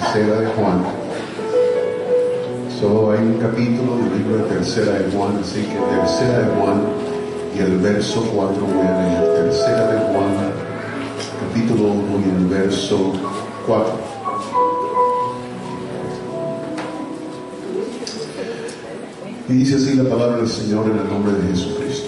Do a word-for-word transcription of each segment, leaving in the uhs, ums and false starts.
Tercera de Juan. Solo hay un capítulo del libro de Tercera de Juan, así que Tercera de Juan y el verso cuatro voy a leer. Tercera de Juan, capítulo uno y el verso cuatro. Y dice así la palabra del Señor en el nombre de Jesucristo.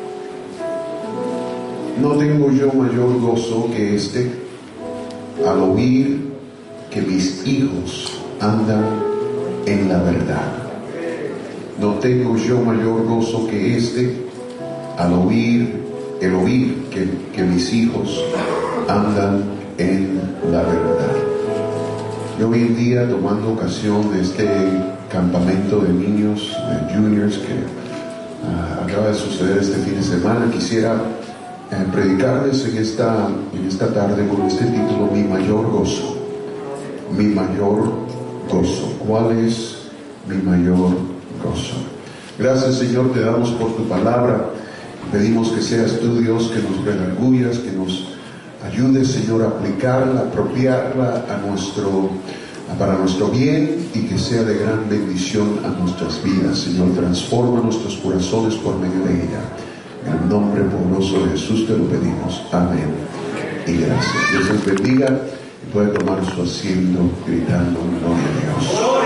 No tengo yo mayor gozo que este, al oír que mis hijos andan en la verdad. No tengo yo mayor gozo que este, al oír, el oír que, que mis hijos andan en la verdad. Yo hoy en día, tomando ocasión de este campamento de niños, de juniors que uh, acaba de suceder este fin de semana, quisiera uh, predicarles en esta, en esta tarde con este título: mi mayor gozo. Mi mayor gozo. ¿Cuál es mi mayor gozo? Gracias, Señor, te damos por tu palabra. Pedimos que seas tú, Dios, que nos redarguyas, que nos ayudes, Señor, a aplicarla, a apropiarla a nuestro, para nuestro bien, y que sea de gran bendición a nuestras vidas. Señor, transforma nuestros corazones por medio de ella. En el nombre poderoso de Jesús te lo pedimos. Amén y gracias. Dios les bendiga. Puede tomar su asiento gritando gloria a Dios.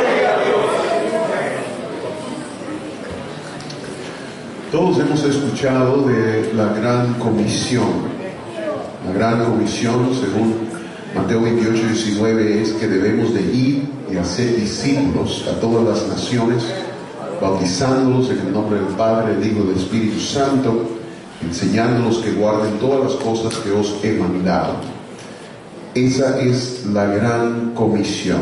Todos hemos escuchado de la gran comisión. La gran comisión, según Mateo veintiocho, diecinueve, es que debemos de ir y hacer discípulos a todas las naciones, bautizándolos en el nombre del Padre, del Hijo y del Espíritu Santo, enseñándolos que guarden todas las cosas que os he mandado. Esa es la gran comisión.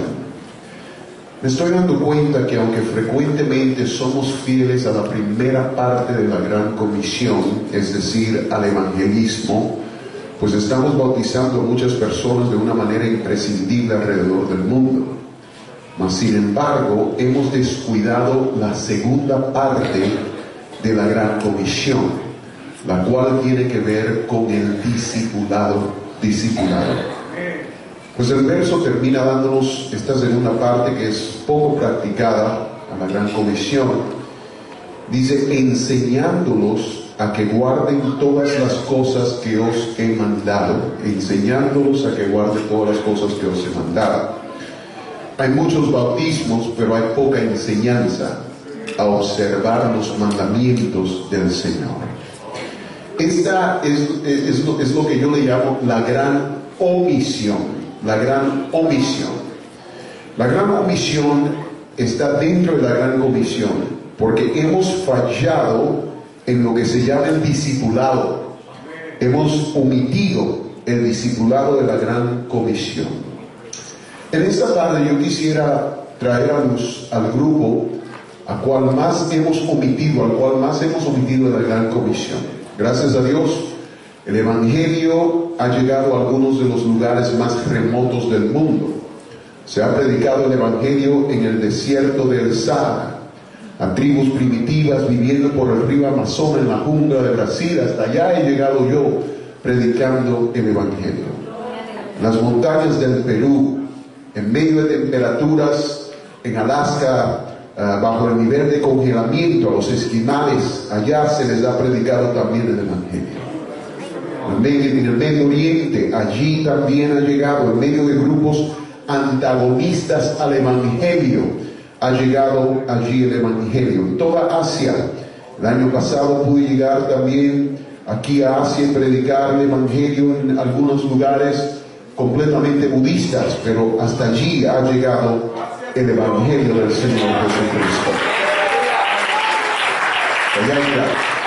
Me estoy dando cuenta que aunque frecuentemente somos fieles a la primera parte de la gran comisión, es decir, al evangelismo, pues estamos bautizando a muchas personas de una manera imprescindible alrededor del mundo. Mas sin embargo, hemos descuidado la segunda parte de la gran comisión, la cual tiene que ver con el discipulado, discipulado. Pues el verso termina dándonos esta segunda parte que es poco practicada a la gran comisión. Dice, enseñándolos a que guarden todas las cosas que os he mandado. Enseñándolos a que guarden todas las cosas que os he mandado. Hay muchos bautismos, pero hay poca enseñanza a observar los mandamientos del Señor. Esta es, es, es, lo, es lo que yo le llamo la gran omisión. La gran omisión. La gran omisión está dentro de la gran comisión, porque hemos fallado en lo que se llama el discipulado. Hemos omitido el discipulado de la gran comisión. En esta tarde yo quisiera traer a los, al grupo a cual más hemos omitido, al cual más hemos omitido de la gran comisión. Gracias a Dios, el Evangelio ha llegado a algunos de los lugares más remotos del mundo. Se ha predicado el Evangelio en el desierto del Sahara, a tribus primitivas viviendo por el río Amazonas, en la jungla de Brasil. Hasta allá he llegado yo predicando el Evangelio. Las montañas del Perú, en medio de temperaturas en Alaska, uh, bajo el nivel de congelamiento, a los esquimales, allá se les ha predicado también el Evangelio. En el Medio Oriente, allí también ha llegado, en medio de grupos antagonistas al Evangelio, ha llegado allí el Evangelio. En toda Asia, el año pasado pude llegar también aquí a Asia y predicar el Evangelio en algunos lugares completamente budistas, pero hasta allí ha llegado el Evangelio del Señor Jesucristo. Allá está.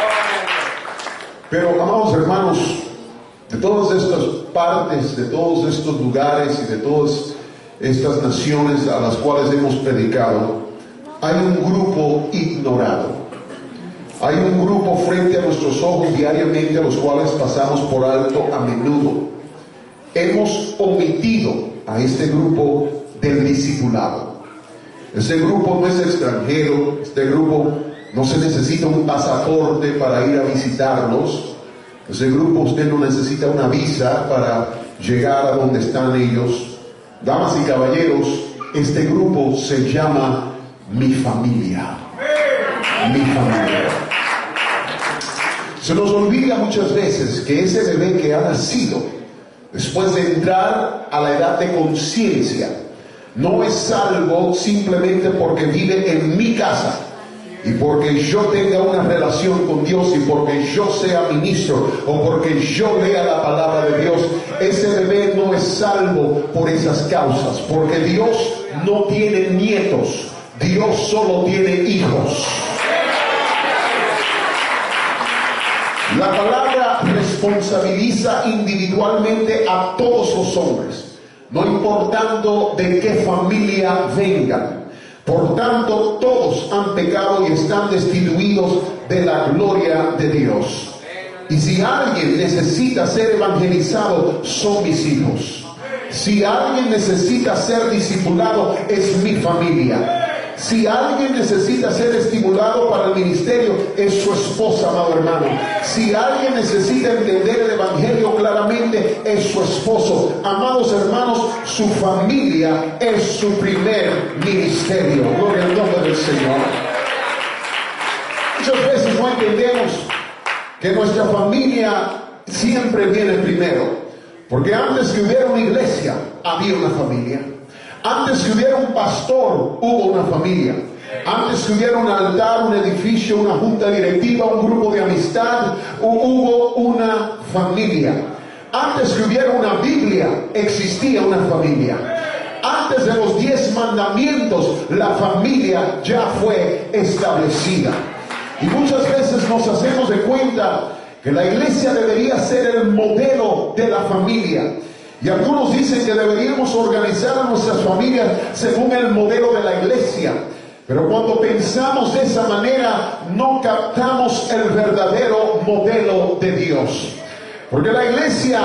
Pero, amados hermanos, de todas estas partes, de todos estos lugares y de todas estas naciones a las cuales hemos predicado, hay un grupo ignorado. Hay un grupo frente a nuestros ojos diariamente a los cuales pasamos por alto a menudo. Hemos omitido a este grupo del discipulado. Este grupo no es extranjero, este grupo no se necesita un pasaporte para ir a visitarlos. Ese grupo usted no necesita una visa para llegar a donde están ellos. Damas y caballeros, Este grupo se llama Mi Familia. Mi Familia. Se nos olvida muchas veces que ese bebé que ha nacido después de entrar a la edad de conciencia no es salvo simplemente porque vive en mi casa y porque yo tenga una relación con Dios y porque yo sea ministro o porque yo lea la palabra de Dios. Ese bebé no es salvo por esas causas, porque Dios no tiene nietos, Dios solo tiene hijos. La palabra responsabiliza individualmente a todos los hombres, no importando de qué familia vengan. Por tanto, todos han pecado y están destituidos de la gloria de Dios. Y si alguien necesita ser evangelizado, son mis hijos. Si alguien necesita ser discipulado, es mi familia. Si alguien necesita ser estimulado para el ministerio, es su esposa, amado hermano. Si alguien necesita entender el evangelio claramente, es su esposo. Amados hermanos, su familia es su primer ministerio. Gloria al nombre del Señor. Muchas veces no entendemos que nuestra familia siempre viene primero, porque antes que hubiera una iglesia, había una familia. Antes que hubiera un pastor, hubo una familia. Antes que hubiera un altar, un edificio, una junta directiva, un grupo de amistad, hubo una familia. Antes que hubiera una Biblia, existía una familia. Antes de los diez mandamientos, la familia ya fue establecida. Y muchas veces nos hacemos de cuenta que la iglesia debería ser el modelo de la familia. Y algunos dicen que deberíamos organizar a nuestras familias según el modelo de la iglesia. Pero cuando pensamos de esa manera, no captamos el verdadero modelo de Dios. Porque la iglesia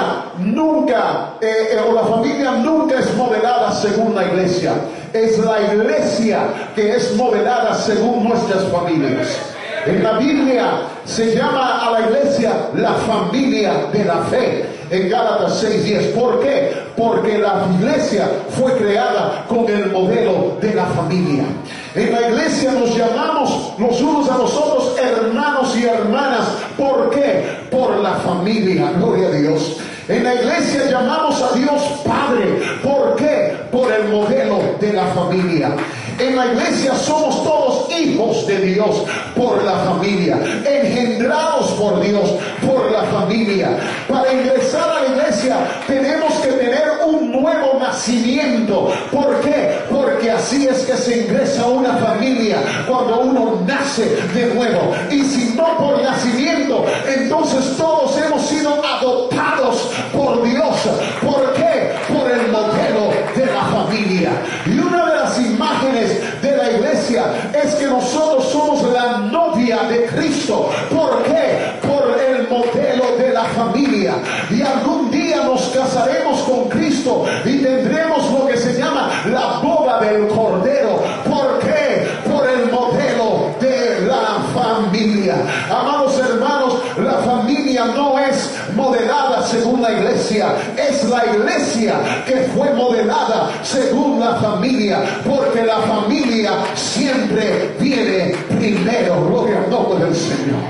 nunca, eh, eh, o la familia nunca es modelada según la iglesia. Es la iglesia que es modelada según nuestras familias. En la Biblia se llama a la iglesia la familia de la fe. En Gálatas seis diez. ¿Por qué? Porque la iglesia fue creada con el modelo de la familia. En la iglesia nos llamamos los unos a los otros hermanos y hermanas. ¿Por qué? Por la familia. Gloria a Dios. En la iglesia llamamos a Dios Padre. ¿Por qué? Por el modelo de la familia. En la iglesia somos todos hijos de Dios por la familia, engendrados por Dios por la familia. Para ingresar a la iglesia tenemos que tener un nuevo nacimiento. ¿Por qué? Porque así es que se ingresa a una familia, cuando uno nace de nuevo. Y si no por nacimiento, entonces todos hemos sido adoptados por Dios. ¿Por qué? Por el modelo de la familia. Y una de las imágenes de la iglesia es que nosotros somos la novia de Cristo. ¿Por qué? Por el modelo de la familia. Y algún día nos casaremos con Cristo y tendremos lo que se llama la boda del Cordero. ¿Por qué? Por el modelo de la familia. Amados hermanos, la familia no es modelada según la iglesia, es la iglesia que fue modelada según la familia, porque la familia siempre viene primero. Gloria al nombre del Señor.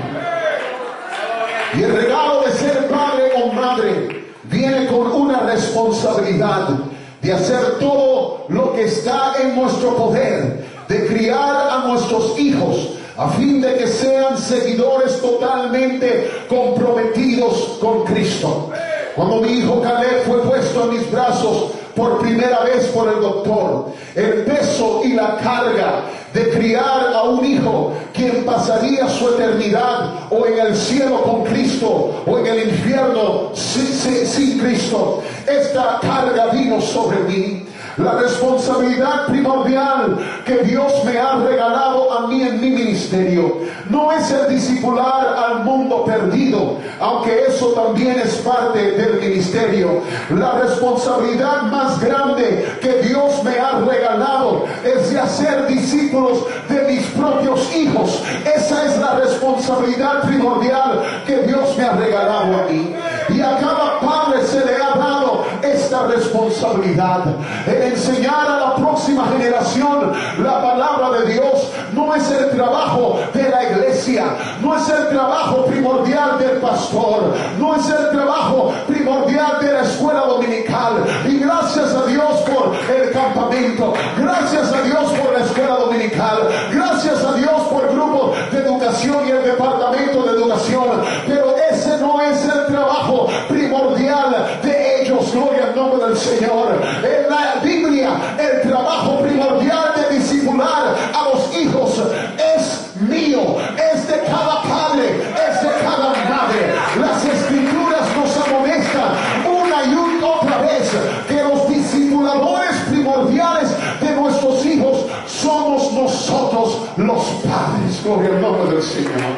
Y el regalo de ser padre o madre viene con una responsabilidad de hacer todo lo que está en nuestro poder, de criar a nuestros hijos a fin de que sean seguidores totalmente comprometidos con Cristo. Cuando mi hijo Caleb fue puesto en mis brazos por primera vez por el doctor, el peso y la carga de criar a un hijo quien pasaría su eternidad o en el cielo con Cristo o en el infierno sin, sin, sin Cristo, esta carga vino sobre mí. La responsabilidad primordial que Dios me ha regalado a mí en mi ministerio no es el discipular al mundo perdido, aunque eso también es parte del ministerio. La responsabilidad más grande que Dios me ha regalado es de hacer discípulos de mis propios hijos. Esa es la responsabilidad primordial que Dios me ha regalado a mí. Y a cada padre se le ha dado esta responsabilidad. responsabilidad en enseñar a la próxima generación la palabra de Dios. No es el trabajo de la iglesia, no es el trabajo primordial del pastor, no es el trabajo primordial de la escuela dominical. Y gracias a Dios por el campamento, gracias a Dios por la escuela dominical, gracias a Dios por el grupo de educación y el departamento de educación, pero ese no es el trabajo primordial de ellos. Gloria al nombre del Señor. En la Biblia, el trabajo primordial de discipular a los hijos es mío, es de cada padre, es de cada madre. Las escrituras nos amonestan una y otra vez que los discipuladores primordiales de nuestros hijos somos nosotros los padres. Gloria al nombre del Señor.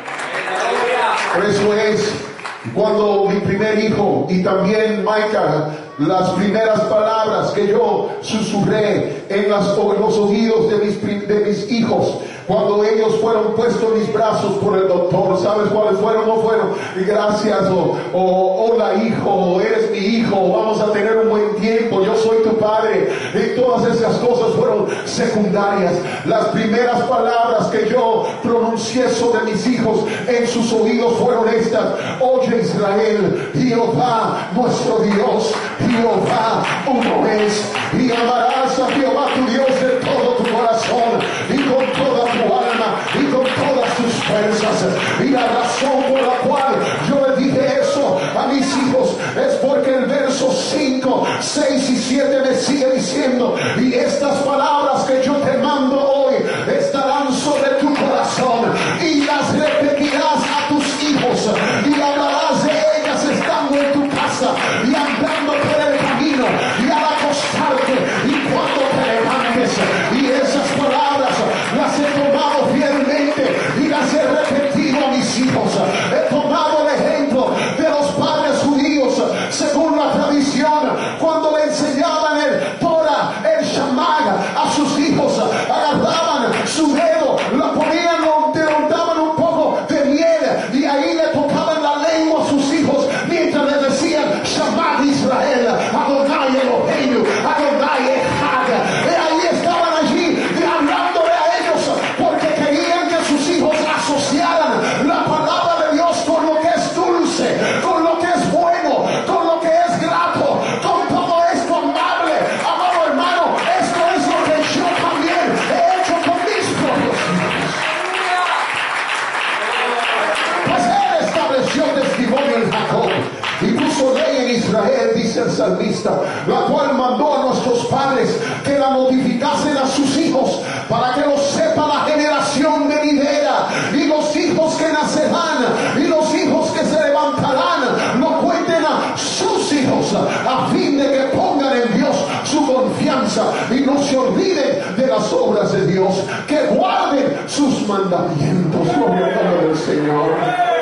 Por eso es cuando mi primer hijo y también Micah, las primeras palabras que yo susurré en, las, en los oídos de mis, de mis hijos, cuando ellos fueron puestos en mis brazos por el doctor, ¿sabes cuáles fueron? No fueron gracias o, o hola hijo, eres mi hijo, vamos a tener un buen tiempo, yo soy tu padre. Y todas esas cosas fueron secundarias. Las primeras palabras que yo pronuncié sobre mis hijos en sus oídos fueron estas: oye Israel, Jehová nuestro Dios, Jehová uno es, y amarás a Jehová tu Dios de todo tu corazón y con toda tu alma y con todas tus fuerzas. Y la razón por la cual yo le dije eso a mis hijos es porque el verso cinco, seis y siete me sigue diciendo: y estas palabras que yo te mando hoy estarán sobre tu corazón y las repetirás a tus hijos y hablarás de ellas estando en tu casa y andando por el camino y al acostarte y cuando te levantes. Y esas palabras las he tomado fielmente y las he repetido a mis hijos. He tomado el ejemplo de los padres judíos según la tradición, cuando le enseñaban el Torah, el Shamag a sus hijos, agarraban su dedo, lo ponían, le untaban un poco de miel y ahí le tocaban la lengua a sus hijos mientras le decían Shamag Israel, Adonai Eloheinu, Adonai Echad. Y ahí estaban allí hablándole a ellos porque querían que sus hijos asociaran la palabra de Dios con lo que es dulce, con lo que es bueno, con lo que es grato, con todo esto amable. Amado hermano, esto es lo que yo también he hecho con mis propios hijos. Pues él estableció testimonio en Jacob y puso ley en Israel, dice el salmista, la cual mandó a nuestros padres que la notificasen a sus hijos, para que lo sepa la generación venidera, y los hijos que nacerán y los hijos que se levantarán lo cuenten a sus hijos, a fin de que pongan en Dios su confianza y no se olviden de las obras de Dios, que guarden sus mandamientos. Gloria al nombre del Señor.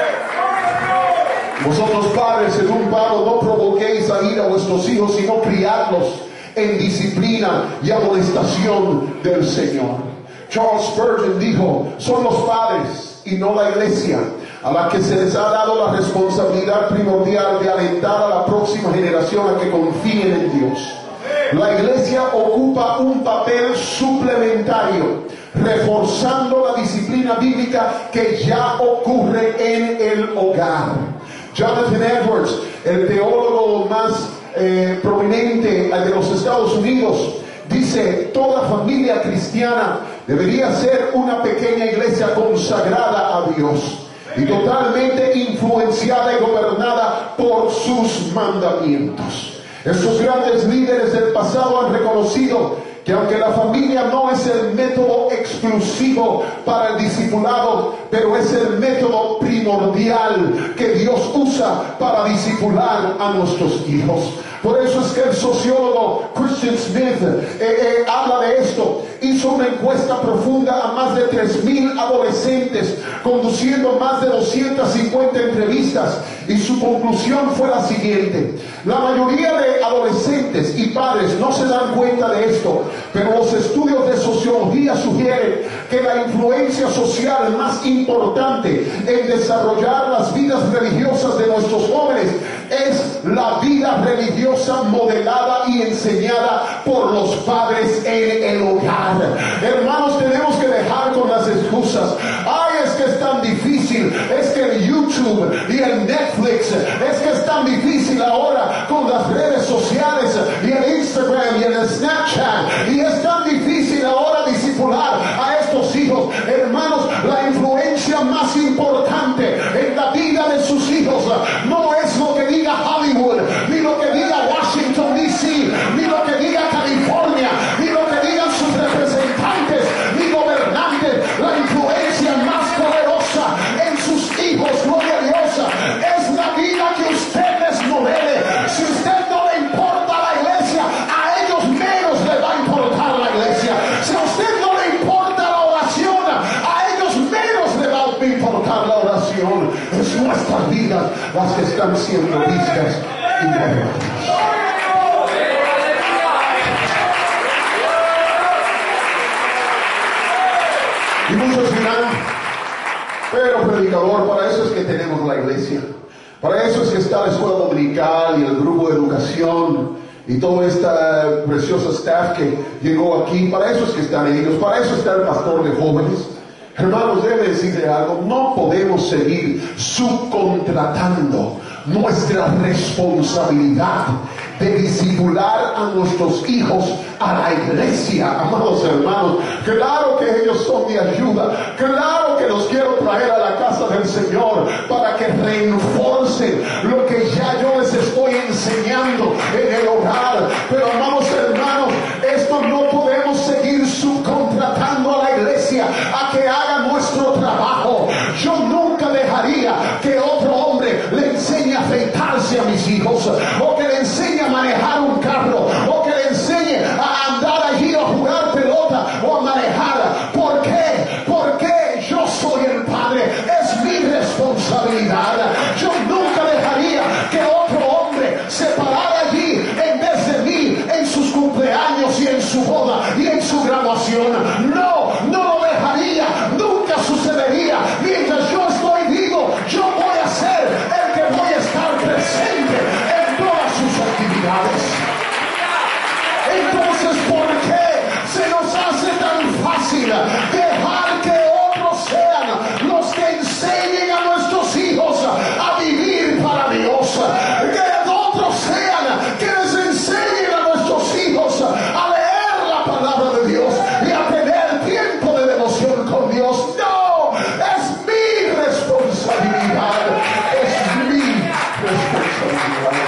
Vosotros padres, según Pablo, no provoquéis a ira a vuestros hijos, sino criadlos en disciplina y amonestación del Señor. Charles Spurgeon dijo: son los padres y no la iglesia a la que se les ha dado la responsabilidad primordial de alentar a la próxima generación a que confíen en Dios. La iglesia ocupa un papel suplementario, reforzando la disciplina bíblica que ya ocurre en el hogar. Jonathan Edwards, el teólogo más eh, prominente de los Estados Unidos, dice: toda familia cristiana debería ser una pequeña iglesia consagrada a Dios y totalmente influenciada y gobernada por sus mandamientos. Estos grandes líderes del pasado han reconocido que aunque la familia no es el método exclusivo para el discipulado, pero es el método primordial que Dios usa para discipular a nuestros hijos. Por eso es que el sociólogo Christian Smith eh, eh, habla de esto. Hizo una encuesta profunda a más de tres mil adolescentes, conduciendo más de doscientas cincuenta entrevistas, y su conclusión fue la siguiente: la mayoría de adolescentes y padres no se dan cuenta de esto, pero los estudios de sociología sugieren que la influencia social más importante en desarrollar las vidas religiosas de nuestros jóvenes es la vida religiosa modelada y enseñada por los padres en el hogar. Hermanos, tenemos que dejar con las excusas. Ay, es que es tan difícil, es que el YouTube y el Netflix, es que es tan difícil ahora con las redes sociales y el Instagram y el Snapchat, y es tan difícil ahora discipular a estos hijos. Hermanos, la influencia más importante en la vida de sus hijos no es lo que diga Hollywood, ni lo que diga Washington D C, ni lo que diga California, ni lo que digan sus representantes ni gobernantes. La influencia más poderosa en sus hijos, gloria a Dios, es la vida que usted les modele. Si usted no le importa la iglesia, a ellos menos le va a importar la iglesia. Si a usted no le importa la oración, a ellos menos le va a importar la oración. Es nuestras vidas las que están siendo vistas y modeladas. Y muchos dirán, pero predicador, para eso es que tenemos la iglesia, para eso es que está la escuela dominical y el grupo de educación y todo este precioso staff que llegó aquí, para eso es que están ellos, para eso está el pastor de jóvenes. Hermanos, debe decirle algo, no podemos seguir subcontratando nuestra responsabilidad de discipular a nuestros hijos a la iglesia. Amados hermanos, claro que ellos son de ayuda, claro que los quiero traer a la casa del Señor para que reenforcen lo que ya yo les estoy enseñando en el hogar. Pero amados hermanos, esto no podemos seguir subcontratando a la iglesia a que haga nuestro trabajo. Yo nunca dejaría que otro hombre le enseñe a afeitarse a mis hijos, o que le enseñe a manejar un carro, o que le enseñe a andar allí a jugar pelota o a manejar. ¿Por qué? Porque yo soy el padre, es mi responsabilidad. Yo nunca dejaría que otro hombre se parara allí en vez de mí en sus cumpleaños y en su boda y en su graduación. No, no lo dejaría, nunca sucedería. Mientras yo estoy vivo, yo voy a ser el que voy a estar presente en todas sus actividades. Entonces, ¿por qué se nos hace tan fácil dejar que otros sean los que enseñen a nuestros hijos a vivir para Dios? Que otros sean que les enseñen a nuestros hijos a leer la palabra de Dios y a tener tiempo de devoción con Dios. No, es mi responsabilidad, es mi responsabilidad.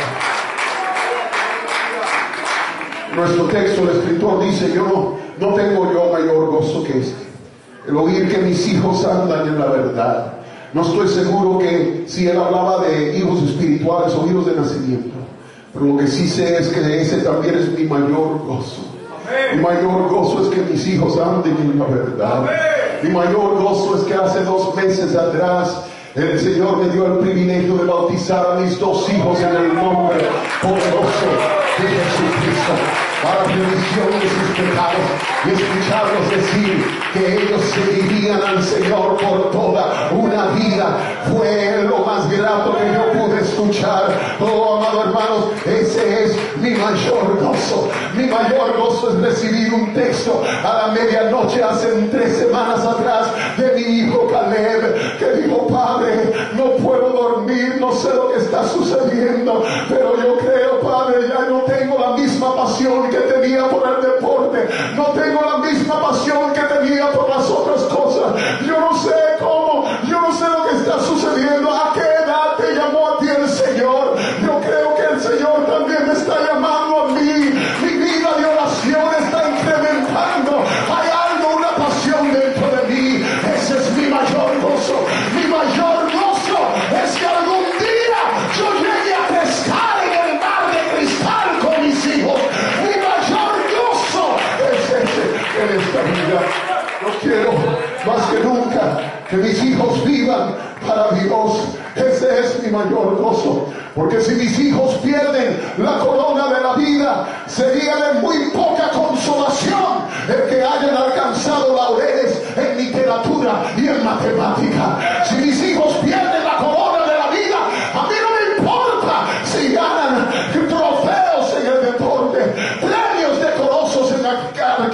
Nuestro texto, el escritor dice, yo no, no tengo yo mayor gozo que este, el oír que mis hijos andan en la verdad. No estoy seguro que si él hablaba de hijos espirituales o hijos de nacimiento, pero lo que sí sé es que ese también es mi mayor gozo. Mi mayor gozo es que mis hijos anden en la verdad. Mi mayor gozo es que hace dos meses atrás el Señor me dio el privilegio de bautizar a mis dos hijos en el nombre poderoso de Jesucristo, para remisión de sus pecados, y escucharlos decir que ellos seguirían al Señor por toda una vida. Fue lo más grato que yo pude escuchar. Oh, amado hermanos, ese es mi mayor gozo. Mi mayor gozo es recibir un texto a la medianoche hace tres semanas atrás de mi hijo Caleb, que dijo, padre, no puedo dormir, no sé lo que está sucediendo, pero yo creo, padre, ya no tengo la misma pasión que tenía por el deporte, no tengo la misma pasión que tenía por las otras cosas. Yo no sé cómo, yo no sé lo que está sucediendo. ¿A qué edad te llamó a ti el Señor? Yo creo que el Señor también me está llamando a mí. Mi vida de oración está incrementando. Hay algo, una pasión dentro de mí. Ese es mi mayor gozo. Mi mayor gozo es que algún día yo llegue a pescar en el mar de cristal con mis hijos. Mi mayor gozo es ese en esta vida. Yo quiero más que nunca que mis hijos vivan para Dios. Ese es mi mayor gozo, porque si mis hijos pierden la corona de la vida, sería de muy poca consolación el que hayan alcanzado laureles en literatura y en matemática. Si mis hijos pierden la corona de la vida, a mí no me importa si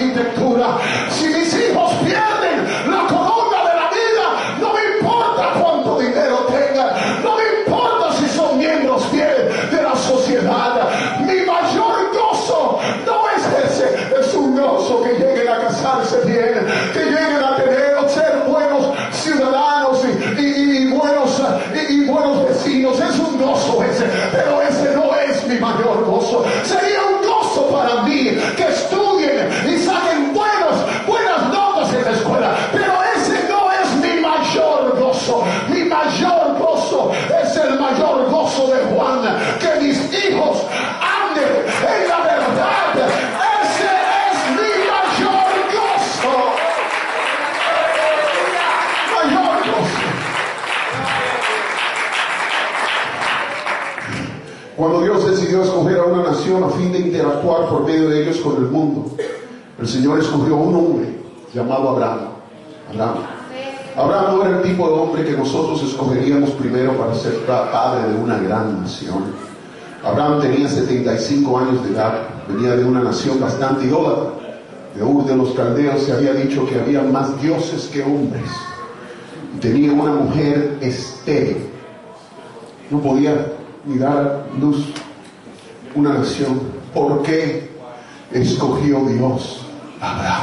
arquitectura. Si mis hijos pierden la columna de la vida, no me importa cuánto dinero tengan, no me importa si son miembros fieles de la sociedad. Mi mayor gozo no es ese, es un gozo que lleguen a casarse bien, que lleguen a tener, ser buenos ciudadanos y, y, y buenos y, y buenos vecinos. Es un gozo ese, pero ese no es mi mayor gozo. Sería un gozo para mí que estudien y saquen buenos, buenas notas en la escuela, pero ese no es mi mayor gozo. Mi mayor gozo es el mayor gozo de Juan, que mis hijos anden en la verdad. Ese es mi mayor gozo. Mayor gozo. Cuando Dios decidió escoger a una nación a fin de interactuar por medio de ellos con el mundo, el Señor escogió un hombre llamado Abraham. Abraham. Abraham no era el tipo de hombre que nosotros escogeríamos primero para ser padre de una gran nación. Abraham tenía setenta y cinco años de edad, venía de una nación bastante idólatra. De Ur de los Caldeos se había dicho que había más dioses que hombres. Y tenía una mujer estéril. No podía ni dar luz una nación. ¿Por qué escogió Dios a Abraham?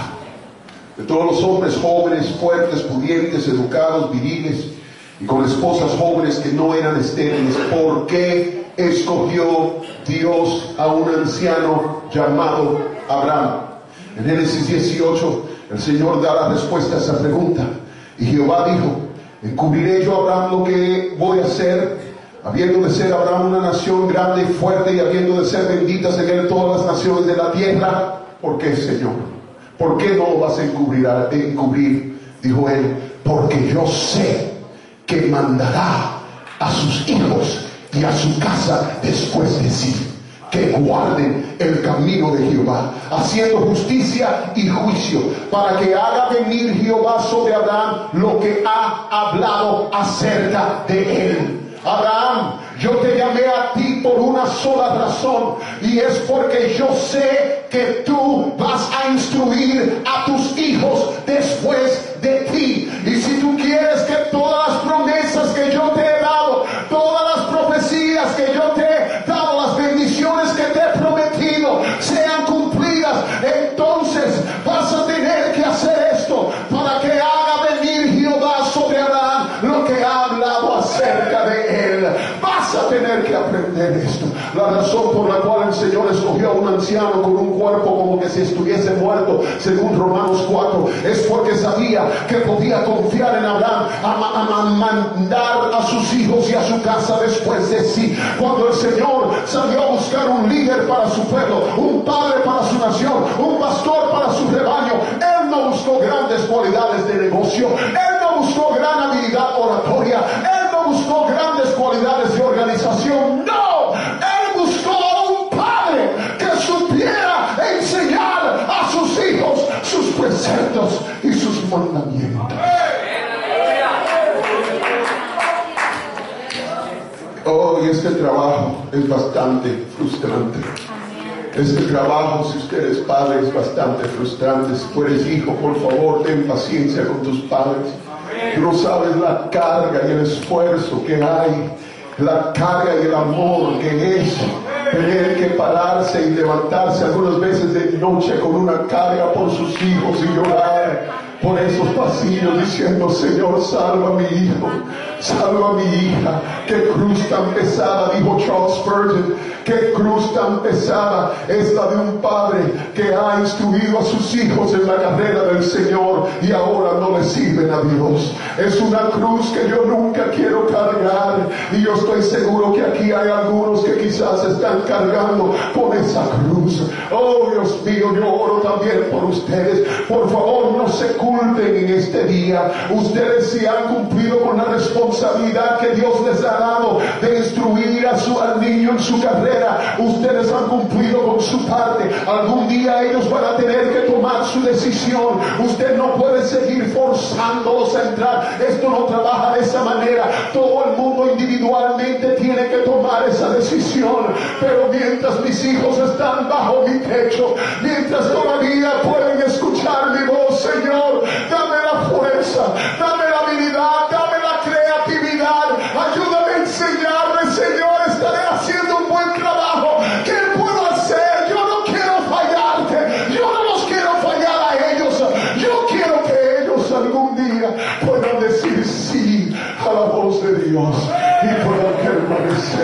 De todos los hombres jóvenes, fuertes, pudientes, educados, viriles y con esposas jóvenes que no eran estériles, ¿por qué escogió Dios a un anciano llamado Abraham? En Génesis dieciocho el Señor da la respuesta a esa pregunta. Y Jehová dijo: encubriré yo a Abraham lo que voy a hacer, habiendo de ser Abraham una nación grande y fuerte, y habiendo de ser benditas en él todas las naciones de la tierra. ¿Por qué, Señor? ¿Por qué no lo vas a encubrir? A encubrir? Dijo él: porque yo sé que mandará a sus hijos y a su casa después de sí, que guarden el camino de Jehová, haciendo justicia y juicio, para que haga venir Jehová sobre Abraham lo que ha hablado acerca de él. Abraham, yo te llamé a ti por una sola razón, y es porque yo sé que tú vas a instruir a tus hijos después de ti. Y si tú quieres que todas las promesas que yo te he dado, todas las profecías que yo te he dado, las bendiciones que te he prometido sean cumplidas, entonces vas a tener que hacer esto, para que haga venir Jehová sobre Abraham lo que ha hablado acerca de él. Vas a tener que aprender esto. La razón por la cual el Señor escogió a un anciano con un cuerpo como que si estuviese muerto, según Romanos cuatro, es porque sabía que podía confiar en Abraham a, a, a mandar a sus hijos y a su casa después de sí. Cuando el Señor salió a buscar un líder para su pueblo, un padre para su nación, un pastor para su rebaño, Él no buscó grandes cualidades de negocio, Él no buscó gran habilidad oratoria, Él no buscó grandes cualidades de organización. No, Él buscó a un padre que supiera enseñar a sus hijos sus preceptos y sus mandamientos. Oh, y este trabajo es bastante frustrante. Este trabajo, si usted es padre, es bastante frustrante. Si tú eres hijo, por favor, ten paciencia con tus padres. Tú no sabes la carga y el esfuerzo que hay, la carga y el amor que es tener que pararse y levantarse algunas veces de noche con una carga por sus hijos y llorar por esos pasillos diciendo: Señor, salva a mi hijo, salva a mi hija. Qué cruz tan pesada, dijo Charles Spurgeon, qué cruz tan pesada es la de un padre que ha instruido a sus hijos en la carrera del Señor y ahora no le sirven a Dios. Es una cruz que yo nunca quiero cargar, y yo estoy seguro que aquí hay algunos que quizás están cargando con esa cruz. Oh, Dios mío, yo oro también por ustedes. Por favor, no se culpen en este día. Ustedes, si han cumplido con la responsabilidad que Dios les ha dado de instruir a su, al niño en su carrera, ustedes han cumplido con su parte. Algún día ellos van a tener que tomar su decisión. Usted no puede seguir forzándolos a entrar. Esto no trabaja de esa manera. Todo el mundo individualmente tiene que tomar esa decisión. Pero mientras mis hijos están bajo mi techo, mientras todavía pueden escuchar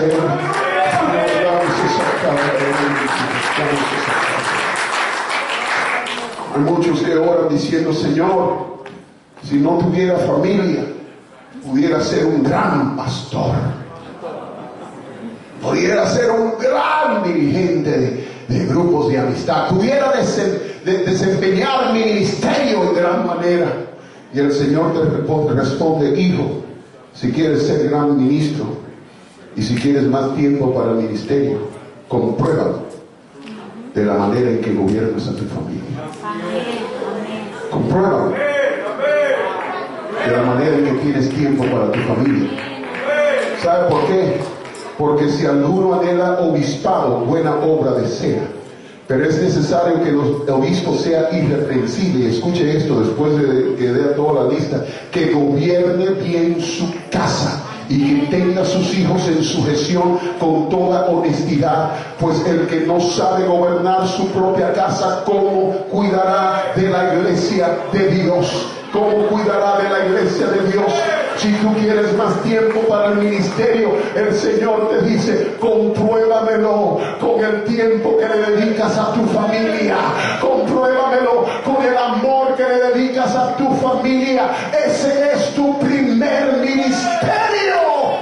Él. Damos esa cara de Él. Damos esa cara. Hay muchos que oran diciendo, Señor, si no tuviera familia, pudiera ser un gran pastor. Pudiera ser un gran dirigente de, de grupos de amistad. Pudiera desen, de, desempeñar ministerio en gran manera. Y el Señor te responde, responde, hijo, si quieres ser gran ministro y si quieres más tiempo para el ministerio, compruébalo de la manera en que gobiernas a tu familia. Compruébalo de la manera en que tienes tiempo para tu familia. ¿Sabe por qué? Porque si alguno anhela obispado, buena obra desea. Pero es necesario que los obispos sean irreprensibles. Escuche esto después de que dé toda la lista. Que gobierne bien su casa y que tenga sus hijos en sujeción con toda honestidad. Pues el que no sabe gobernar su propia casa, ¿cómo cuidará de la iglesia de Dios? ¿Cómo cuidará de la iglesia de Dios? Si tú quieres más tiempo para el ministerio, el Señor te dice, compruébamelo con el tiempo que le dedicas a tu familia. Compruébamelo con el amor que le dedicas a tu familia. Ese es tu primer ministerio.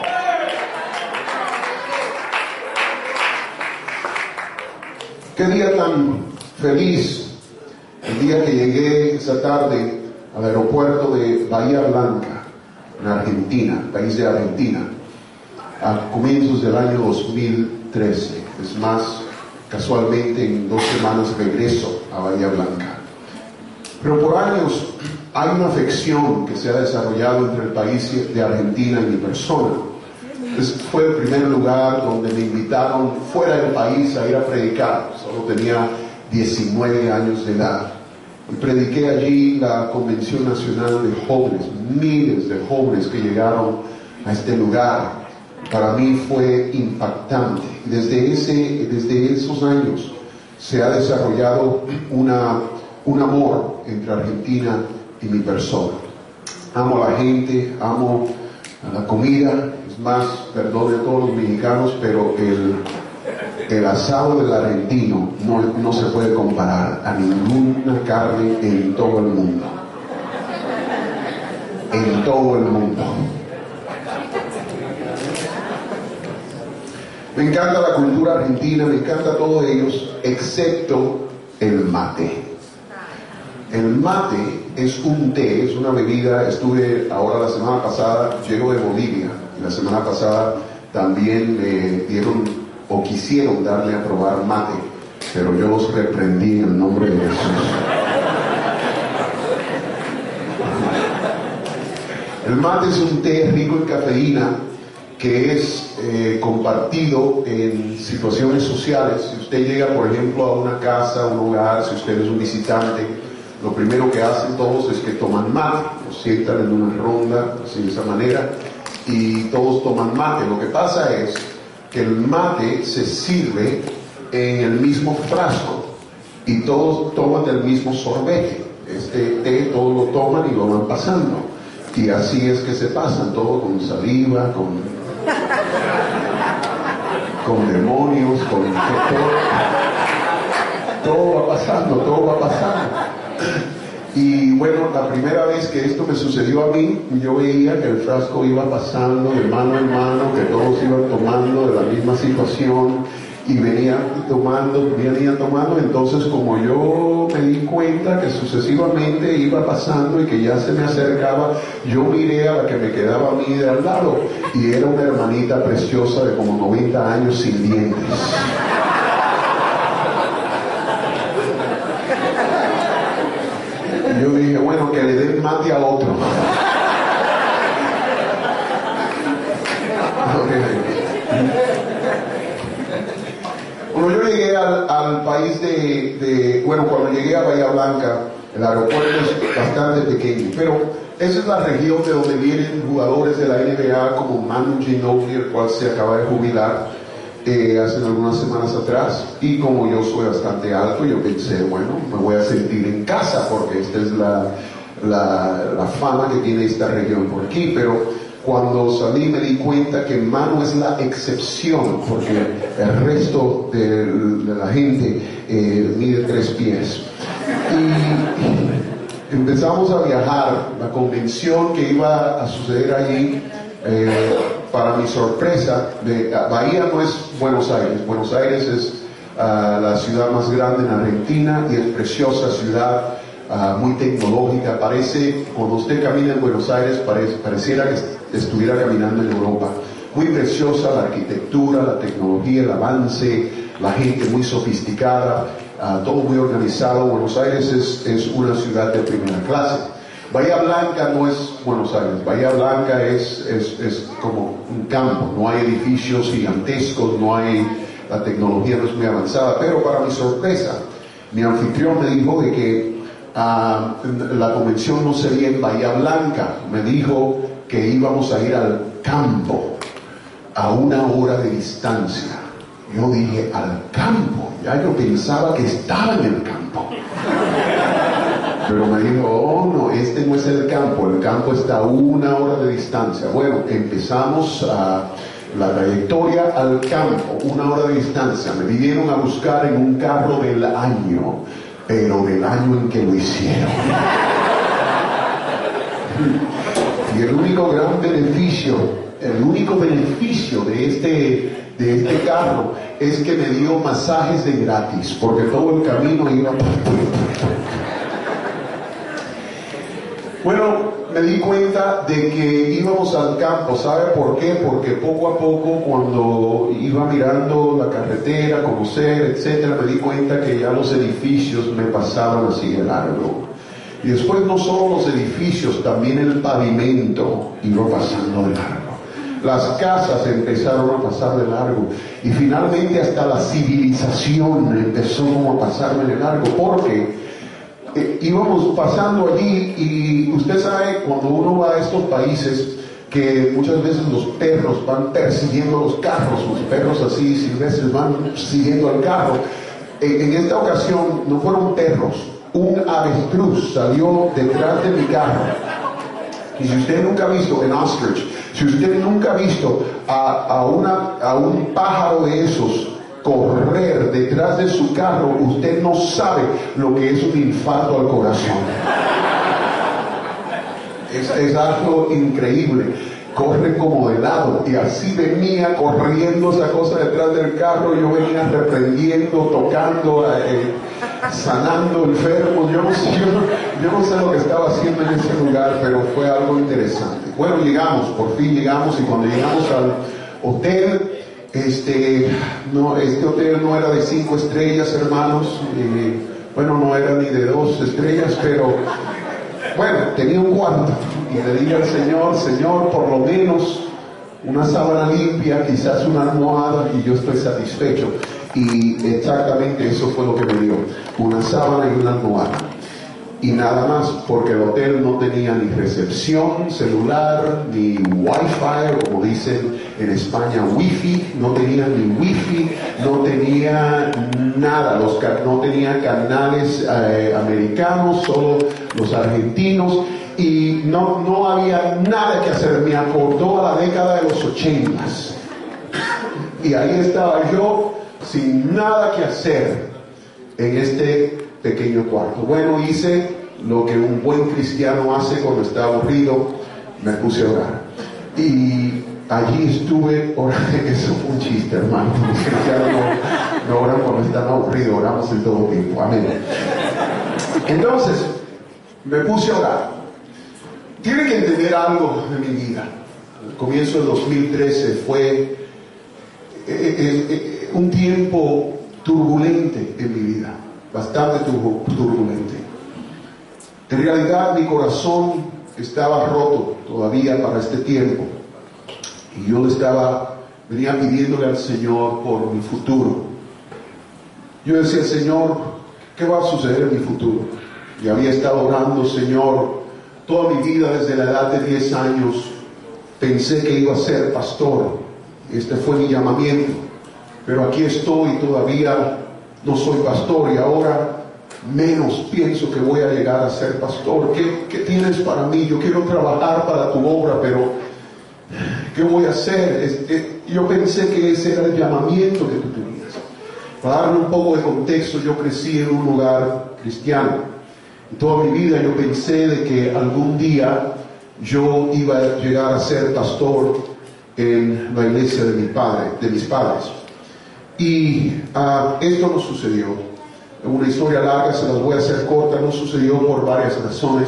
Qué día tan feliz el día que llegué esa tarde al aeropuerto de Bahía Blanca, en Argentina, país de Argentina, a comienzos del año dos mil trece. Es más, casualmente en dos semanas regreso a Bahía Blanca. Pero por años hay una afección que se ha desarrollado entre el país de Argentina y mi persona. Este fue el primer lugar donde me invitaron fuera del país a ir a predicar. Solo tenía diecinueve años de edad. Y prediqué allí la Convención Nacional de Jóvenes, miles de jóvenes que llegaron a este lugar. Para mí fue impactante. Desde, ese, desde esos años se ha desarrollado una, un amor entre Argentina y mi persona. Amo a la gente, amo a la comida. Es más, perdone a todos los mexicanos, pero el... El asado del argentino no, no se puede comparar a ninguna carne en todo el mundo. En todo el mundo. Me encanta la cultura argentina, me encanta todos ellos, excepto el mate. El mate es un té, es una bebida. Estuve ahora la semana pasada, llego de Bolivia, y la semana pasada también me dieron o quisieron darle a probar mate, pero yo los reprendí en el nombre de Jesús. El mate es un té rico en cafeína que es eh, compartido en situaciones sociales. Si usted llega, por ejemplo, a una casa, a un hogar, si usted es un visitante, lo primero que hacen todos es que toman mate, lo sientan en una ronda, así de esa manera, y todos toman mate. Lo que pasa es que el mate se sirve en el mismo frasco y todos toman del mismo sorbete. Este té todos lo toman y lo van pasando, y así es que se pasan, todo con saliva, con, con demonios, con todo, todo va pasando, todo va pasando. Y bueno, la primera vez que esto me sucedió a mí, yo veía que el frasco iba pasando de mano en mano, que todos iban tomando de la misma situación y venían tomando, venían tomando. Entonces, como yo me di cuenta que sucesivamente iba pasando y que ya se me acercaba, yo miré a la que me quedaba a mí de al lado, y era una hermanita preciosa de como noventa años sin dientes. Yo dije, bueno, que le den mate a otro. Bueno, yo llegué al, al país de, de, bueno, cuando llegué a Bahía Blanca, el aeropuerto es bastante pequeño, pero esa es la región de donde vienen jugadores de la N B A como Manu Ginobili, el cual se acaba de jubilar Eh, hace algunas semanas atrás, y como yo soy bastante alto, yo pensé, bueno, me voy a sentir en casa porque esta es la, la, la fama que tiene esta región por aquí. Pero Cuando salí me di cuenta que Manu es la excepción, porque el resto de, de la gente eh, mide tres pies. Y empezamos a viajar. La convención que iba a suceder allí, eh, para mi sorpresa, de, Bahía no es Buenos Aires. Buenos Aires es uh, la ciudad más grande en Argentina y es preciosa ciudad. Uh, muy tecnológica, parece, cuando usted camina en Buenos Aires, parece, pareciera que estuviera caminando en Europa. Muy preciosa la arquitectura, la tecnología, el avance, la gente muy sofisticada, uh, todo muy organizado. Buenos Aires es, es una ciudad de primera clase. Bahía Blanca no es Buenos Aires, Bahía Blanca es, es, es como un campo, no hay edificios gigantescos, no hay, la tecnología no es muy avanzada, pero para mi sorpresa, mi anfitrión me dijo de que Uh, la convención no sería en Bahía Blanca. Me dijo que íbamos a ir al campo, a una hora de distancia. Yo dije, al campo, ya yo pensaba que estaba en el campo. Pero me dijo, oh no, este no es el campo, el campo está a una hora de distancia. Bueno, empezamos a la trayectoria al campo, una hora de distancia. Me vinieron a buscar en un carro del año, pero del año en que lo hicieron. Y el único gran beneficio, el único beneficio de este, de este carro es que me dio masajes de gratis, porque todo el camino iba. Bueno, me di cuenta de que íbamos al campo. ¿Sabe por qué? Porque poco a poco, cuando iba mirando la carretera, conocer, etcétera, me di cuenta que ya los edificios me pasaban así de largo. Y después no solo los edificios, también el pavimento iba pasando de largo. Las casas empezaron a pasar de largo. Y finalmente hasta la civilización empezó como a pasarme de largo, porque Eh, íbamos pasando allí y usted sabe, cuando uno va a estos países, que muchas veces los perros van persiguiendo los carros, los perros así silvestres van siguiendo al carro. En, en esta ocasión no fueron perros, un avestruz salió detrás de mi carro. Y si usted nunca ha visto en ostrich, si usted nunca ha visto a, a, una, a un pájaro de esos correr detrás de su carro, usted no sabe lo que es un infarto al corazón. Es, es algo increíble. Corre como de lado, y así venía corriendo esa cosa detrás del carro. Yo venía reprendiendo, tocando, eh, sanando enfermos. Yo no, sé, yo, no, yo no sé lo que estaba haciendo en ese lugar, pero fue algo interesante. Bueno, llegamos, por fin llegamos, y cuando llegamos al hotel, Este, no, este hotel no era de cinco estrellas, hermanos. Eh, bueno, no era ni de dos estrellas, pero bueno, tenía un cuarto. Y le dije al Señor, Señor, por lo menos una sábana limpia, quizás una almohada, y yo estoy satisfecho. Y exactamente eso fue lo que me dio, una sábana y una almohada. Y nada más, porque el hotel no tenía ni recepción celular, ni wifi, o como dicen en España, wifi, no tenía ni wifi, no tenía nada, los, no tenía canales eh, americanos, solo los argentinos, y no, no había nada que hacer. Me acordó a la década de los ochentas. Y ahí estaba yo, sin nada que hacer, en este pequeño cuarto. Bueno, hice lo que un buen cristiano hace cuando está aburrido, me puse a orar. Y allí estuve orando. Eso fue un chiste, hermano. Los cristianos no, no oran cuando están aburridos, oramos en todo tiempo. Amén. Entonces, me puse a orar. Tiene que entender algo de mi vida. Al comienzo del dos mil trece fue eh, eh, eh, un tiempo turbulente en mi vida. Bastante turbulente. En realidad mi corazón estaba roto todavía para este tiempo, y yo le estaba, venía pidiéndole al Señor por mi futuro. Yo decía, Señor, ¿qué va a suceder en mi futuro? Y había estado orando, Señor, toda mi vida, desde la edad de diez años, pensé que iba a ser pastor. Este fue mi llamamiento, pero aquí estoy todavía. No soy pastor, y ahora menos pienso que voy a llegar a ser pastor. ¿Qué, qué tienes para mí? Yo quiero trabajar para tu obra, pero ¿qué voy a hacer? Este, yo pensé que ese era el llamamiento que tú tenías. Para darle un poco de contexto, yo crecí en un lugar cristiano. Y toda mi vida yo pensé de que algún día yo iba a llegar a ser pastor en la iglesia de mi padre, de mis padres. Y uh, esto no sucedió. Una historia larga, se las voy a hacer corta, no sucedió por varias razones.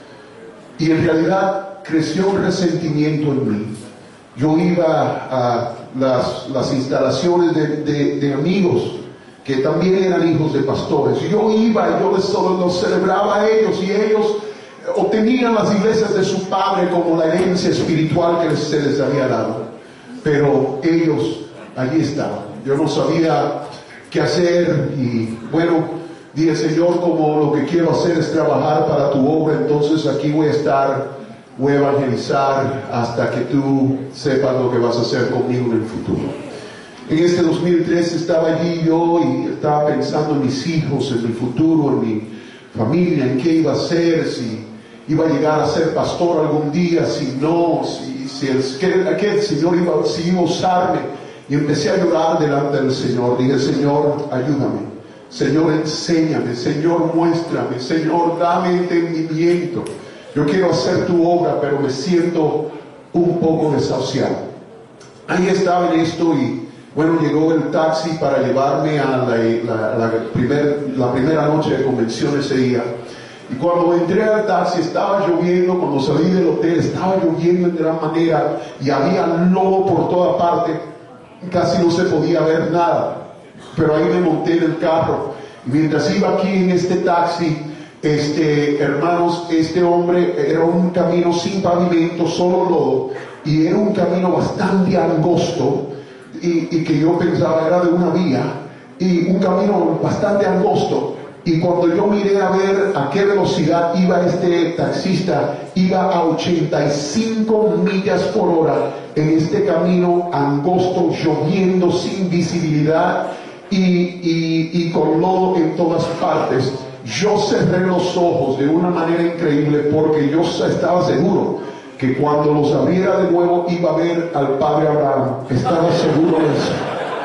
Y en realidad creció un resentimiento en mí. Yo iba a las, las instalaciones de, de, de amigos que también eran hijos de pastores. Yo iba y yo les, los celebraba a ellos, y ellos obtenían las iglesias de su padre como la herencia espiritual que se les había dado. Pero ellos allí estaban. Yo no sabía qué hacer, y bueno, dije: Señor, como lo que quiero hacer es trabajar para tu obra, entonces aquí voy a estar, voy a evangelizar hasta que tú sepas lo que vas a hacer conmigo en el futuro. En este dos mil tres estaba allí yo y estaba pensando en mis hijos, en mi futuro, en mi familia, en qué iba a hacer, si iba a llegar a ser pastor algún día, si no, si, si el, que, que el Señor iba, si iba a usarme. Y empecé a llorar delante del Señor. Dije: Señor, ayúdame. Señor, enséñame. Señor, muéstrame. Señor, dame entendimiento. Yo quiero hacer tu obra, pero me siento un poco desahuciado. Ahí estaba en esto, y bueno, llegó el taxi para llevarme a la, la, la, primer, la primera noche de convención ese día. Y cuando entré al taxi estaba lloviendo. Cuando salí del hotel estaba lloviendo en gran manera, y había lodo por toda parte. Casi no se podía ver nada, pero ahí me monté en el carro. Y mientras iba aquí en este taxi, este, hermanos, este hombre, era un camino sin pavimento, solo lodo, y era un camino bastante angosto, y, y que yo pensaba era de una vía, y un camino bastante angosto. Y cuando yo miré a ver a qué velocidad iba este taxista, iba a ochenta y cinco millas por hora en este camino angosto, lloviendo, sin visibilidad y, y, y con lodo en todas partes. Yo cerré los ojos de una manera increíble, porque yo estaba seguro que cuando los abriera de nuevo iba a ver al padre Abraham. Estaba seguro de eso.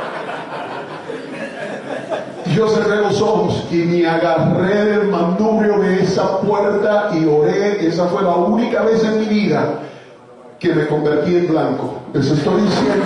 Yo cerré los ojos y me agarré del manubrio de esa puerta y oré. Esa fue la única vez en mi vida que me convertí en blanco. Les estoy diciendo.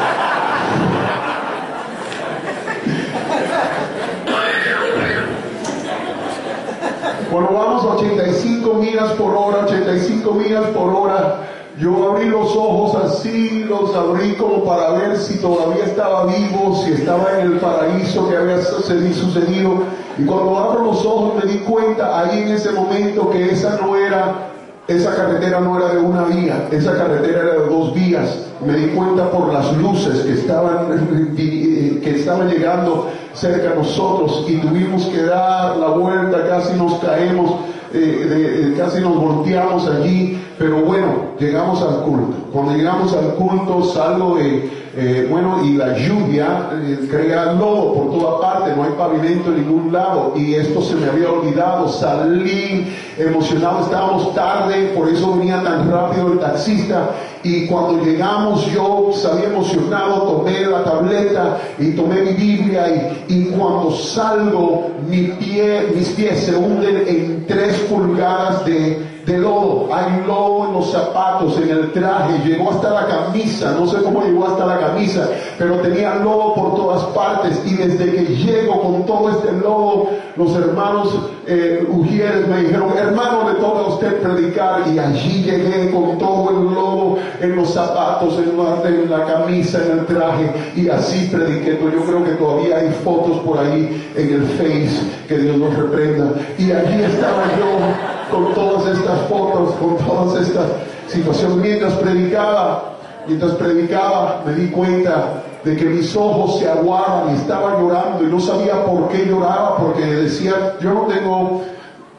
Cuando vamos a ochenta y cinco millas por hora, ochenta y cinco millas por hora, yo abrí los ojos así, los abrí como para ver si todavía estaba vivo, si estaba en el paraíso que había sucedido. Y cuando abro los ojos me di cuenta ahí en ese momento que esa no era, esa carretera no era de una vía, esa carretera era de dos vías. Me di cuenta por las luces que estaban, que estaban llegando cerca de nosotros, y tuvimos que dar la vuelta, casi nos caemos, eh, de, casi nos volteamos allí. Pero bueno, llegamos al culto. Cuando llegamos al culto salgo de, eh, bueno, y la lluvia eh, crea lodo por toda parte, no hay pavimento en ningún lado, y esto se me había olvidado. Salí emocionado, estábamos tarde, por eso venía tan rápido el taxista. Y cuando llegamos yo salí emocionado, tomé la tableta y tomé mi Biblia, y, y cuando salgo mi pie, mis pies se hunden en tres pulgadas de de lodo. Hay lodo en los zapatos, en el traje, llegó hasta la camisa. No sé cómo llegó hasta la camisa, pero tenía lodo por todas partes. Y desde que llego con todo este lodo, los hermanos eh, Ujieres me dijeron: hermano, le toca a usted predicar. Y allí llegué con todo el lodo en los zapatos, en la, en la camisa, en el traje, y así prediqué. Yo creo que todavía hay fotos por ahí en el Face, que Dios nos reprenda. Y allí estaba yo con todas estas fotos, con todas estas situaciones. Mientras predicaba, mientras predicaba, me di cuenta de que mis ojos se aguaban y estaba llorando, y no sabía por qué lloraba, porque decía: yo no tengo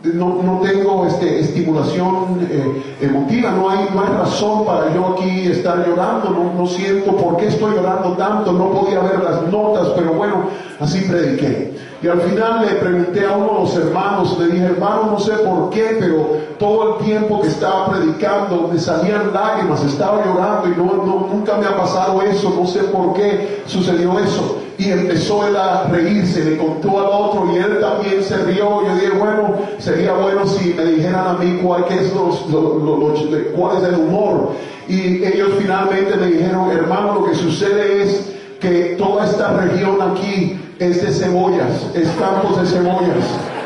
no, no tengo este, estimulación eh, emotiva, no hay, no hay razón para yo aquí estar llorando, no, no siento por qué estoy llorando tanto, no podía ver las notas, pero bueno, así prediqué. Y al final le pregunté a uno de los hermanos, le dije, hermano, no sé por qué, pero todo el tiempo que estaba predicando me salían lágrimas, estaba llorando y no, no, nunca me ha pasado eso, no sé por qué sucedió eso. Y empezó él a reírse, le contó al otro y él también se rió. Yo dije, bueno, sería bueno si me dijeran a mí cuál, qué es los, los, los, los, cuál es el humor. Y ellos finalmente me dijeron, hermano, lo que sucede es que toda esta región aquí es de cebollas, es campos de cebollas.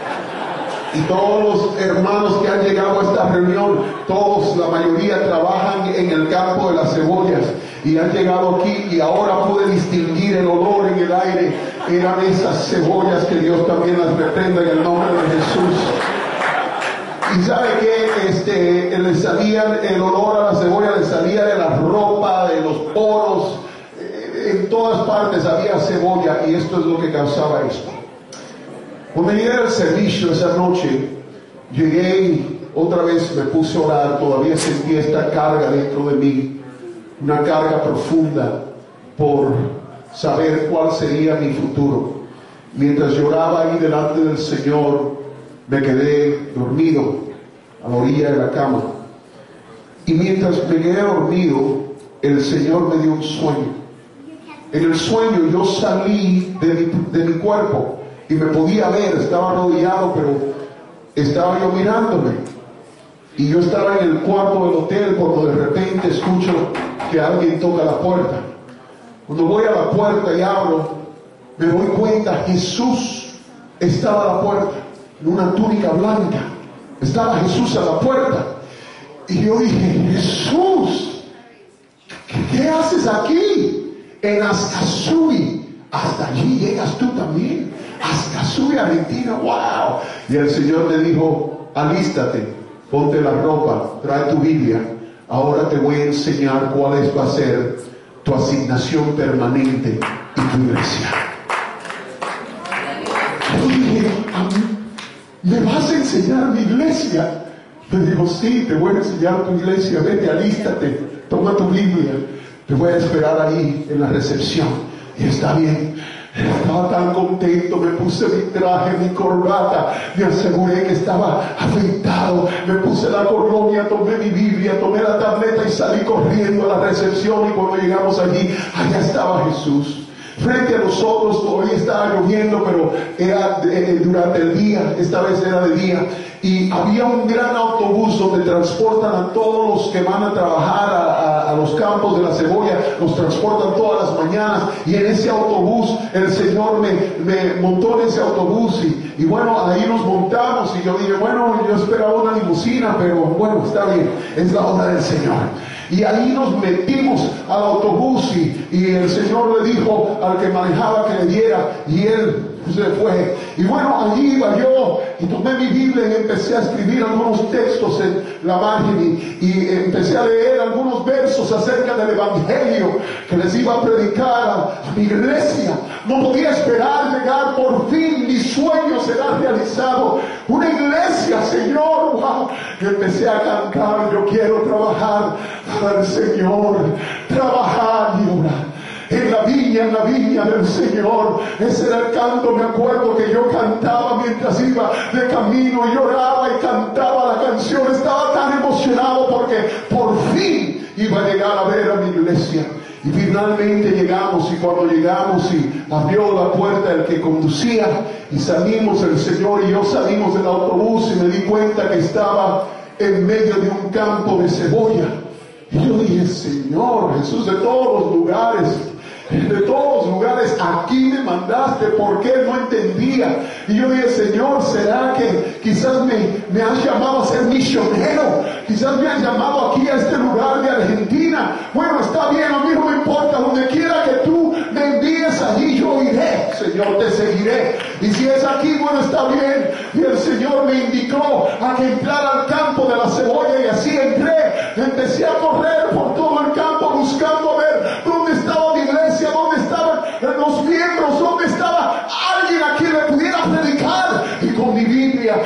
Y todos los hermanos que han llegado a esta reunión, todos, la mayoría trabajan en el campo de las cebollas. Y han llegado aquí y ahora pude distinguir el olor en el aire. Eran esas cebollas, que Dios también las reprenda en el nombre de Jesús. Y sabe que este, le salían, el olor a la cebolla le salía de la ropa, de los poros. En todas partes había cebolla y esto es lo que causaba esto. Cuando llegué al servicio esa noche, llegué y otra vez me puse a orar. Todavía sentía esta carga dentro de mí, una carga profunda por saber cuál sería mi futuro. Mientras lloraba ahí delante del Señor, me quedé dormido a la orilla de la cama. Y mientras me quedé dormido, el Señor me dio un sueño. En el sueño yo salí de mi, de mi cuerpo y me podía ver, estaba arrodillado, pero estaba yo mirándome. Y yo estaba en el cuarto del hotel cuando de repente escucho que alguien toca la puerta. Cuando voy a la puerta y abro, me doy cuenta, Jesús estaba a la puerta, en una túnica blanca. Estaba Jesús a la puerta. Y yo dije, Jesús, ¿qué, qué haces aquí? En Ascasubi, hasta allí llegas tú también. Ascasubi, Argentina, wow. Y el Señor me dijo, alístate, ponte la ropa, trae tu Biblia. Ahora te voy a enseñar cuál es, va a ser tu asignación permanente en tu iglesia. Yo dije, ¿me vas a enseñar mi iglesia? Me dijo, sí, te voy a enseñar tu iglesia, vete, alístate, toma tu Biblia. Te voy a esperar ahí en la recepción. Y está bien. Estaba tan contento, me puse mi traje, mi corbata, me aseguré que estaba afeitado, me puse la colonia, tomé mi Biblia, tomé la tableta y salí corriendo a la recepción. Y cuando llegamos allí, allá estaba Jesús. Frente a nosotros todavía estaba lloviendo, pero era de, durante el día, esta vez era de día, y había un gran autobús donde transportan a todos los que van a trabajar a, a, a los campos de la cebolla, los transportan todas las mañanas, y en ese autobús el Señor me, me montó en ese autobús, y, y bueno, ahí nos montamos, y yo dije, bueno, yo esperaba una limusina, pero bueno, está bien, es la obra del Señor. Y ahí nos metimos al autobús y, y el Señor le dijo al que manejaba que le diera y él se fue. Y bueno, allí iba yo y tomé mi Biblia y empecé a escribir algunos textos en la margen y, y empecé a leer algunos versos acerca del Evangelio que les iba a predicar a, a mi iglesia. No podía esperar llegar, por fin mi sueño será realizado. Una iglesia, Señor, wow. Y empecé a cantar, yo quiero trabajar para el Señor, trabajar y orar. En la viña, en la viña del Señor. Ese era el canto, me acuerdo que yo cantaba mientras iba de camino, lloraba y cantaba la canción. Estaba tan emocionado porque por fin iba a llegar a ver a mi iglesia. Y finalmente llegamos, y cuando llegamos y abrió la puerta el que conducía y salimos, el Señor y yo salimos del autobús y me di cuenta que estaba en medio de un campo de cebolla. Y yo dije, Señor Jesús, de todos los lugares, de todos los lugares, aquí me mandaste, ¿por qué? No entendía. Y yo dije, Señor, ¿será que quizás me, me has llamado a ser misionero? Quizás me has llamado aquí a este lugar de Argentina. Bueno, está bien, a mí no me importa, donde quiera que tú me envíes allí, yo iré, Señor, te seguiré. Y si es aquí, bueno, está bien. Y el Señor me indicó a que entrara al campo de la cebolla, y así entré. Empecé a correr por todo el campo buscando a ver dónde estaba mi iglesia, dónde estaban los miembros, dónde estaba alguien a quien le pudiera predicar. Y con mi Biblia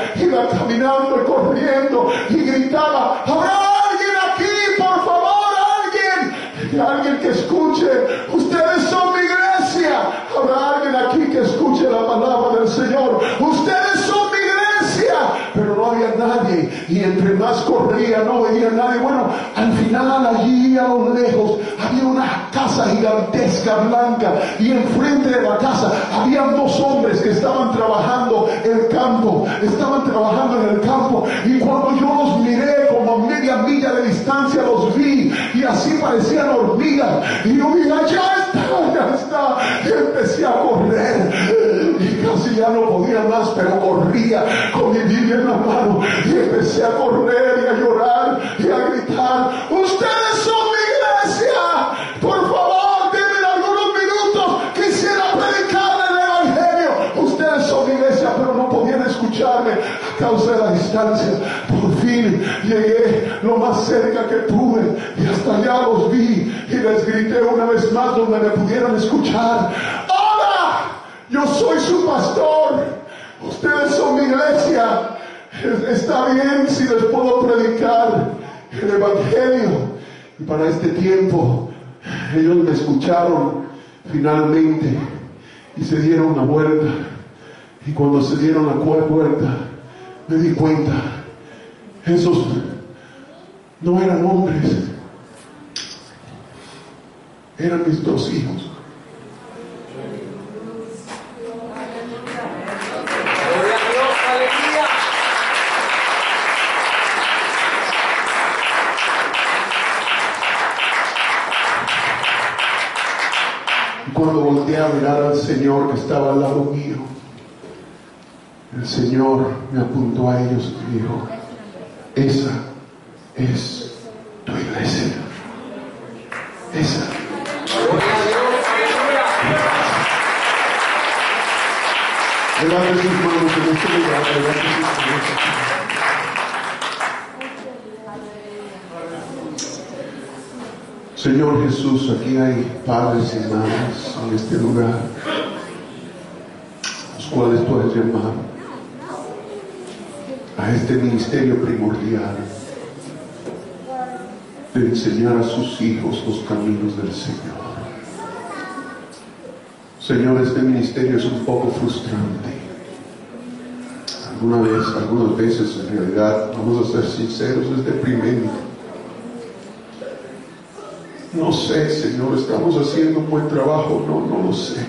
iba caminando y corriendo y gritaba: ¿habrá alguien aquí, por favor, alguien? Y alguien que escuche, ustedes son mi iglesia. Habrá alguien aquí que escuche la palabra del Señor, ustedes son mi iglesia. Pero no había nadie, y entre más corría no veía nadie. Bueno, al final allí a lo lejos había una casa gigantesca blanca, y enfrente de la casa habían dos hombres que estaban trabajando el campo, estaban trabajando en el campo, y cuando yo los miré como a media milla de distancia los vi, y así parecían hormigas, y yo dije: ya está, ya está. Y empecé a correr, y casi ya no podía más, pero corría con mi Biblia en la mano, y empecé a correr y a llorar y a gritar: ustedes son mi iglesia, por favor denme algunos minutos, quisiera predicarle el evangelio. Ustedes son mi iglesia, pero no podían escucharme a causa de la distancia. Por fin llegué lo más cerca que pude, y hasta allá los vi, y les grité una vez más donde me pudieran escuchar: ¡hola! Yo soy su pastor, ustedes son mi iglesia. Está bien si les puedo predicar el evangelio. Y para este tiempo ellos me escucharon finalmente y se dieron la vuelta. Y cuando se dieron la vuelta me di cuenta, esos no eran hombres, eran mis dos hijos. Cuando volteé a mirar al Señor que estaba al lado mío, el Señor me apuntó a ellos y dijo: esa es tu iglesia. Esa. Levante sus manos en este lugar. Levante sus manos. Señor Jesús, aquí hay padres y madres en este lugar, los cuales puedes llamar a este ministerio primordial de enseñar a sus hijos los caminos del Señor. Señor, este ministerio es un poco frustrante. Alguna vez, algunas veces en realidad, vamos a ser sinceros, es deprimente. No sé, Señor, estamos haciendo un buen trabajo, no, no lo sé.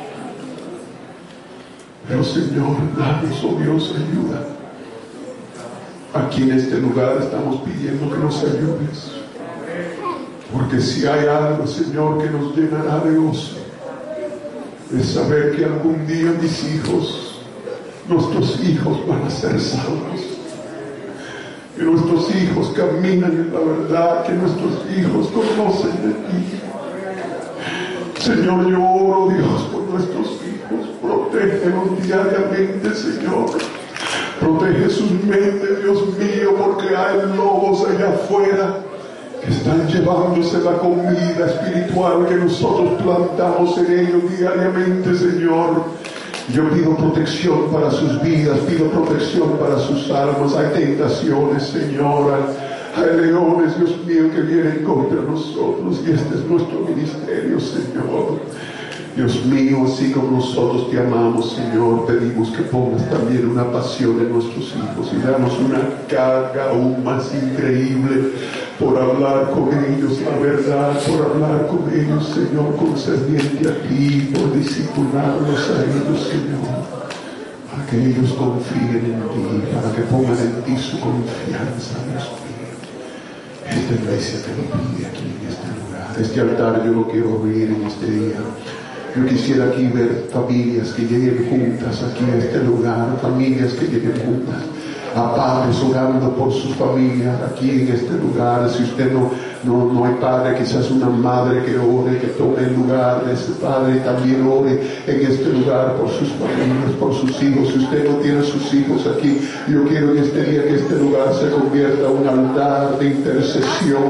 Pero Señor, danos, oh Dios, ayuda. Aquí en este lugar estamos pidiendo que nos ayudes. Porque si hay algo, Señor, que nos llenará de gozo, es saber que algún día mis hijos, nuestros hijos van a ser salvos. Que nuestros hijos caminan en la verdad, que nuestros hijos conocen de ti. Señor, yo oro, Dios, por nuestros hijos. Protégelos diariamente, Señor. Protege sus mentes, Dios mío, porque hay lobos allá afuera que están llevándose la comida espiritual que nosotros plantamos en ellos diariamente, Señor. Yo pido protección para sus vidas, pido protección para sus almas. Hay tentaciones, Señor, hay leones, Dios mío, que vienen contra nosotros, y este es nuestro ministerio, Señor. Dios mío, así como nosotros te amamos, Señor, pedimos que pongas también una pasión en nuestros hijos y danos una carga aún más increíble por hablar con ellos la verdad, por hablar con ellos, Señor, concerniente a ti, por disciplinarlos a ellos, Señor, para que ellos confíen en ti, para que pongan en ti su confianza, Dios mío. Esta iglesia te lo pide aquí en este lugar. Este altar yo lo quiero abrir en este día. Yo quisiera aquí ver familias que lleguen juntas aquí a este lugar, familias que lleguen juntas, a padres orando por sus familias aquí en este lugar. Si usted no, no, no hay padre, quizás una madre que ore, que tome el lugar de ese padre y también ore en este lugar por sus familias, por sus hijos. Si usted no tiene sus hijos aquí, yo quiero en este día que este lugar se convierta en un altar de intercesión.